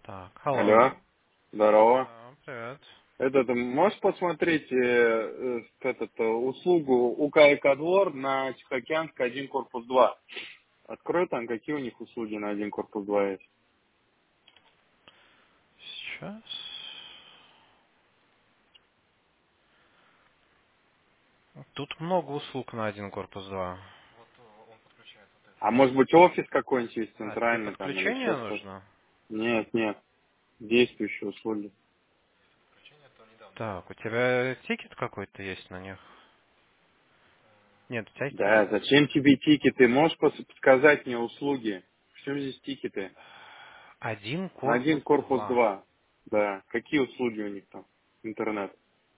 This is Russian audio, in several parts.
Так, hello. Алло, здорово. Да, привет. Можешь посмотреть услугу УК Двор на Тихоокеанской 1 корпус 2? Открой там, какие у них услуги на 1 корпус 2 есть. Сейчас. Тут много услуг на один корпус 2. А может быть офис какой-нибудь есть А, тебе центральный там или подключение еще что-то? нужно? Нет, нет, действующие услуги. Так, у тебя тикет какой-то есть на них? Нет, у тебя Да, тикет. зачем тебе тикеты? Можешь подсказать мне услуги? В чем здесь тикеты? Один На 1 корпус корпус 2. 2. Да, какие услуги у них там? Интернет.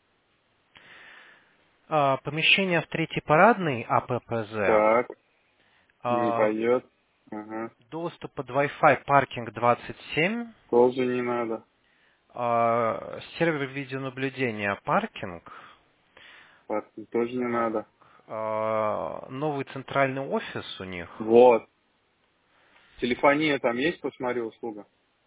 Помещение в третьей парадной АППЗ. Так, не А, пойдет. Ага. доступ под Wi-Fi паркинг 27. Тоже не надо. Сервер видеонаблюдения паркинг. Паркинг тоже не Так. надо. Новый центральный офис у них. Вот. Телефония там есть, посмотри, услуга?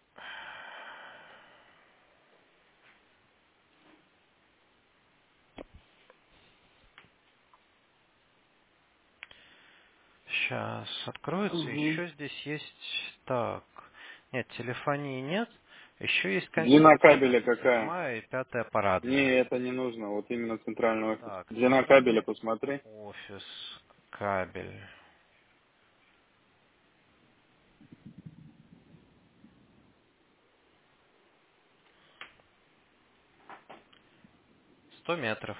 Сейчас откроется. Угу. Еще здесь есть... Так. Нет, телефонии нет. Еще есть Длина консьержка. кабеля какая? Седьмая и пятая парадная. Не, это не нужно. Вот именно центральный офис. Так, Длина кабеля центральный посмотри. офис. Кабель. 100 метров.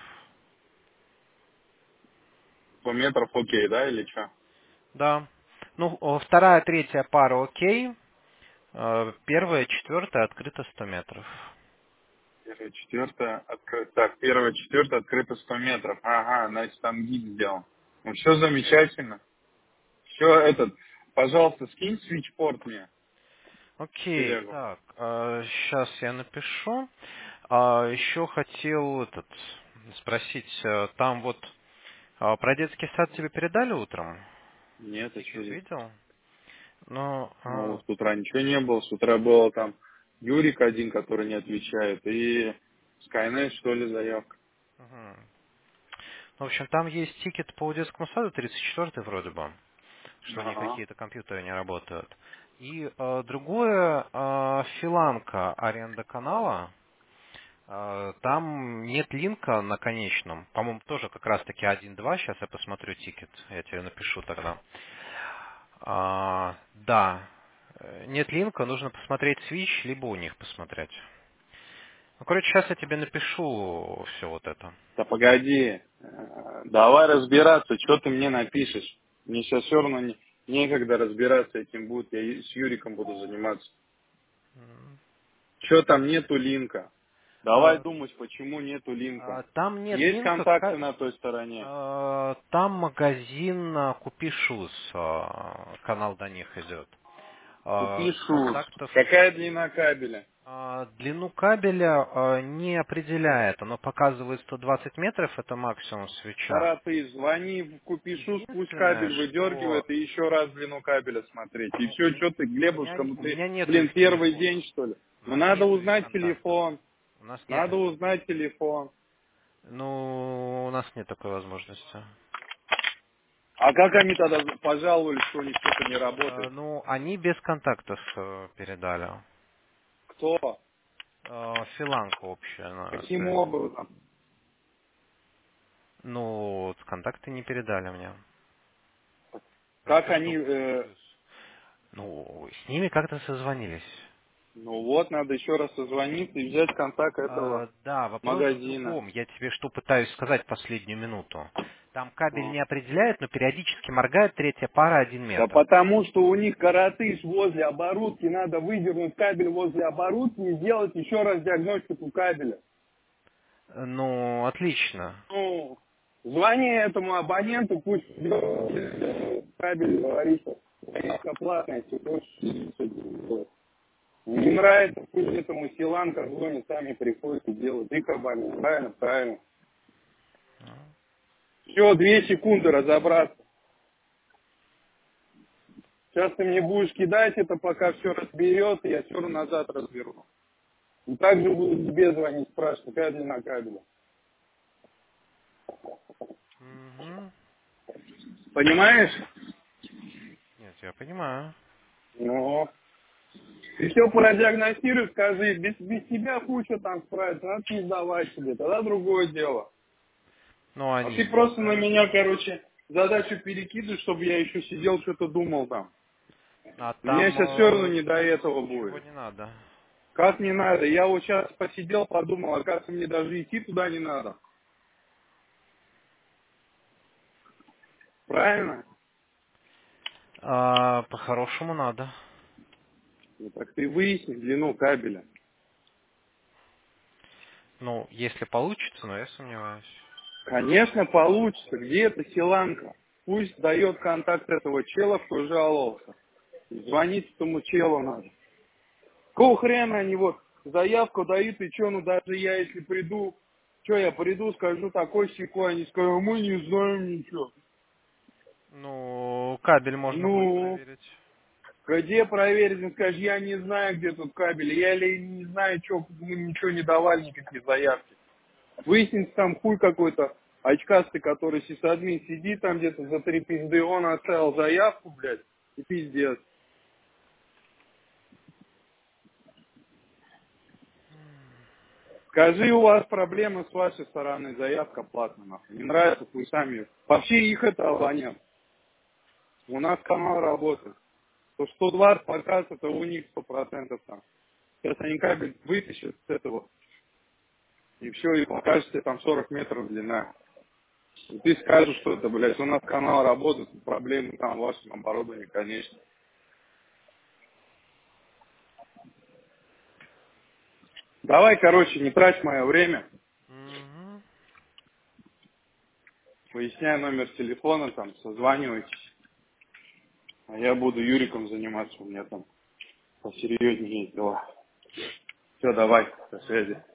100 метров окей, да, или что? Да. Ну, вторая, третья пара окей. Первая, четвертая открыто 100 метров. Первая, четвертая, открыто. Так, первая, четвертая, открыто 100 метров. Ага, значит, там гид сделан. Ну, все замечательно. Все пожалуйста, скинь свитчпорт мне в Окей, телегу. так, сейчас я напишу. Еще хотел спросить, там вот про детский сад тебе передали утром? Нет, а что Тикет здесь? видел? Ну, Ну, с утра ничего не было. С утра было там Юрик один, который не отвечает, и Skynet, что ли, заявка. мгм. В общем, там есть тикет по детскому саду, 34-й вроде бы, что у них Ага. какие-то компьютеры не работают. И другое, филанка аренда канала. Там нет линка на конечном. По-моему, тоже как раз-таки 1.2. Сейчас я посмотрю тикет. Я тебе напишу тогда. Да. Нет линка, нужно посмотреть Switch, либо у них посмотреть. Ну, короче, сейчас я тебе напишу все вот это. Да погоди, давай разбираться, что ты мне напишешь. Мне сейчас все равно некогда разбираться этим будет, я с Юриком буду заниматься. М. Что там нету линка? Давай А, думать, почему нету линка. Там нет Есть линка. контакты на той стороне? Там магазин Купи Шуз. Канал до них идет. Купи шуз. Контактов. Какая длина кабеля? Длину кабеля не определяет. Оно показывает 120 метров, это максимум свеча. Ты звони в Купи шуз, пусть Единственное, кабель что выдергивает и еще раз длину кабеля смотреть. И ну, все, что ты, у Глебушка, ты, меня нету блин, их первый телефона. день, что ли? У Ну, нас надо нету их узнать контактов. телефон. У нас нет Надо их узнать контактов. телефон. Ну, у нас нет такой возможности. А как они тогда пожаловались, что у них что-то не работает? Ну, они без контактов передали. Кто? Филанка общая на Каким связи. образом? Ну, вот контакты не передали мне. Как Просто они... что ну, с ними как-то созвонились. ну вот, надо еще раз созвониться и взять контакт этого Да, вопрос в магазина. другом. Я тебе что пытаюсь сказать последнюю минуту. Там кабель Ну. не определяет, но периодически моргает третья пара 1 Да метр. потому что у них коротыш возле оборудки, надо выдернуть кабель возле оборудки и сделать еще раз диагностику кабеля. Ну, отлично. Ну, звони этому абоненту, пусть кабель говорит, что платная, если хочешь. Не нравится, пусть этому Силанка звонит, сами приходят и делают. Их абонент, правильно? Правильно. Все, 2 секунды разобраться. Сейчас ты мне будешь кидать это, пока все разберет, и я все назад разберу. И также буду тебе звонить, спрашивать, какая длина кабеля. Угу. Понимаешь? Нет, я понимаю. Ну, ты все продиагностируй, скажи, без тебя куча там справится, надо не сдавать себе, тогда другое дело. Ну, А они ты не просто на знают. меня, короче, задачу перекидываешь, чтобы я еще сидел, что-то думал там. А Мне там сейчас все равно не до думать этого ничего будет. не надо. Как не надо? Я вот сейчас посидел, подумал, оказывается, мне даже идти туда не надо. Правильно? По-хорошему надо. Ну, так ты выясни длину кабеля. Ну, если получится, но я сомневаюсь. Конечно, получится. Где эта силанка? Пусть дает контакт этого чела, кто жаловался. Звонить этому челу надо. Какого хрена они вот заявку дают, и что, ну даже я если приду, что я приду, скажу такой секой, они скажут, мы не знаем ничего. Ну, кабель можно будет Ну, проверить. где проверить, ну скажи, я не знаю, где тут кабель, я или не знаю, что, мы ничего не давали, никакие заявки. Выяснится там хуй какой-то очкастый, который сисадмин сидит там где-то за 3 пизды, он оставил заявку, блядь, и пиздец. Скажи, у вас проблемы с вашей стороны, заявка платная, нахуй. Не нравится, хуй сами. Вообще их это абонент. У нас канал работает. То 120 показ, это у них 100% там. Сейчас они кабель вытащат с этого, и все, и покажете там 40 метров длина. И ты скажешь, что это, блядь, у нас канал работает, проблемы там в вашем оборудовании, конечно. Давай, короче, не трать мое время. Угу. Выясняй номер телефона, там, созванивайтесь. А я буду Юриком заниматься, у меня там посерьезнее есть дела. Все, давай, до связи.